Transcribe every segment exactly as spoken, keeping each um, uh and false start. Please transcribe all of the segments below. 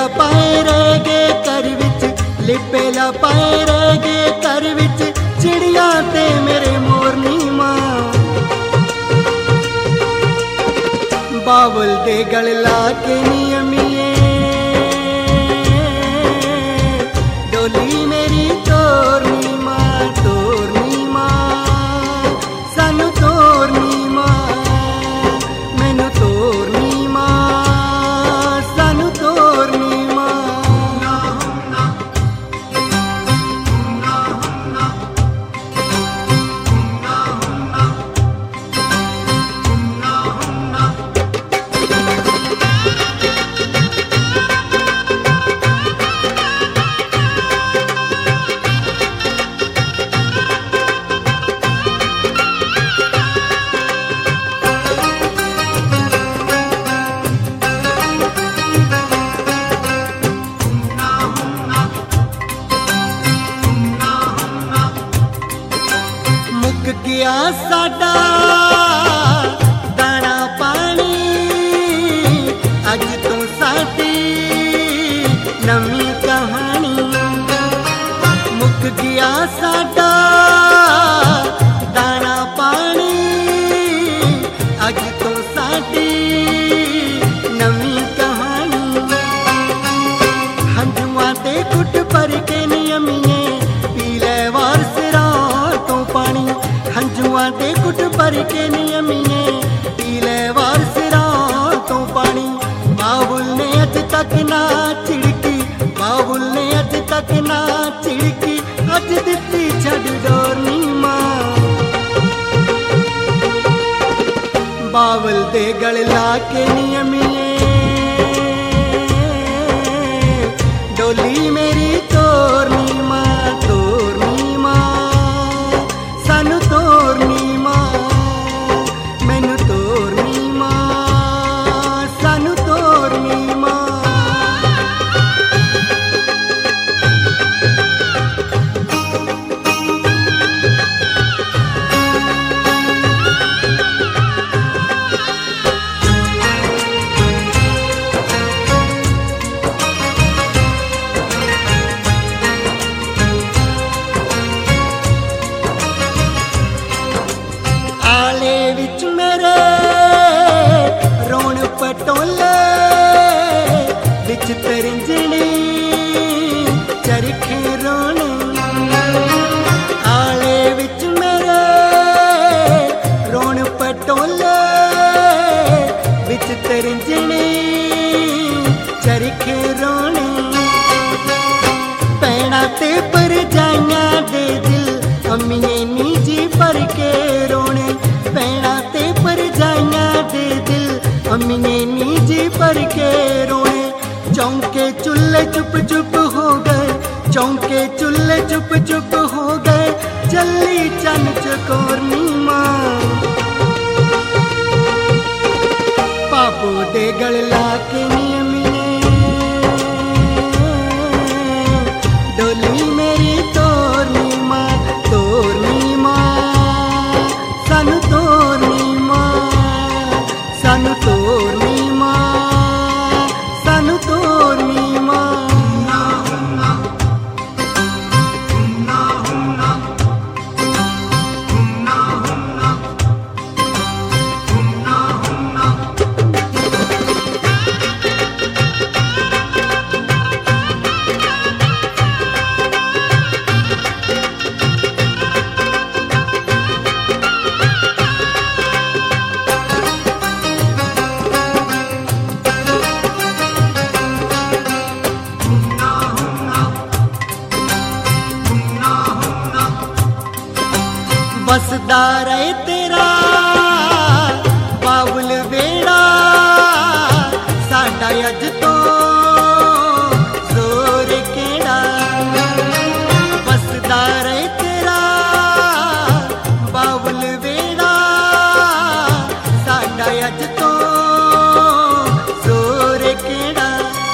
पाए रह गए घर विच, लिपेला पाए रह गए घर विच, चिड़िया ते मेरे मोर नी मां। बाबुल दे गल ला के नी अमीए, डोली मेरी तोरनी मां, तोरनी मां, सानू तोरनी मां, मैनू तोरनी मां, सानू तोरनी मां। गया साडा दाना पानी, अज तो साडी नवी कहानी। मुक गया साडा दाना पानी, अज तो साडी नवी कहानी। हंजुआ ते कुट भर के नियमिए, पी लै वार सिरां तो पानी। हंजुआ ते कुट भर के नियमिए, पी लै वार सिरां तो पानी। बाबुल ने अज तक ना चिड़की, बाबुल ने अज तक ना चिड़की, अज दित्ती छड़ डोरनी मां। बाबुल दे गल ला के नियमिए, डोली मेरी तोरनी मां, तोरनी मां, सानू तोरनी मां, मैनू तोरनी मां, सानू तोरनी मां। आले विच मेरे रोण पटोले, विच तरिंजनी चरखे रोने। आले विच मेरे रोण पटोले, विच तरिंजनी चरखे रोने। पैणा ते परजाइयां दे दिल, अम्मीए नी जी भर के रोने। पैणा ते परजाइयां दे दिल, अम्मीए नी जी भर के रोने। चौंके चुल्ले चुप चुप हो गए, चौंके चुल्ले चुप चुप हो गए, चली चन चकोरनी मां। पापू दे गल ला के नियमिए, डोली मेरी तोरनी मां, तोरनी मां, सानू तोरनी मां, सानू तोरनी मां, सानू तोरनी मां। बसदा रहे तेरा बाबुल वेड़ा, साडा अज तो जोर केड़ा। बसदा रहे तेरा बाबुल वेड़ा, साडा अज तो जोर केड़ा।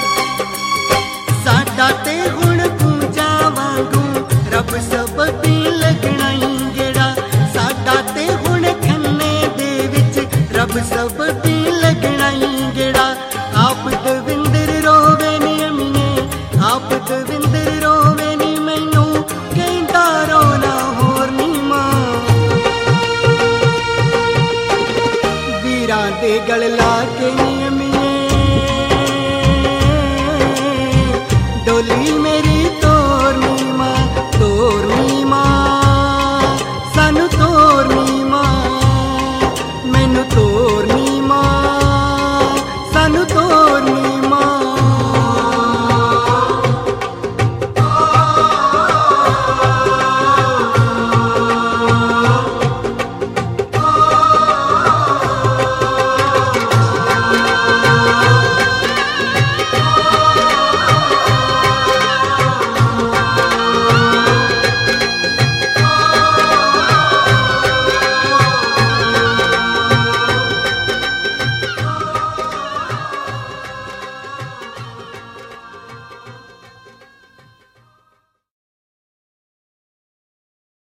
साडा ते हुण पूजा वांगू रब सबबी लगना ही गेड़ा। साडा ते हुण खन्ने दे विच रब सबबी लगना ही गेड़ा। आप दविंदर रोवे नियमी, दे गल ला के नियमिए डोली मेरी तोरनी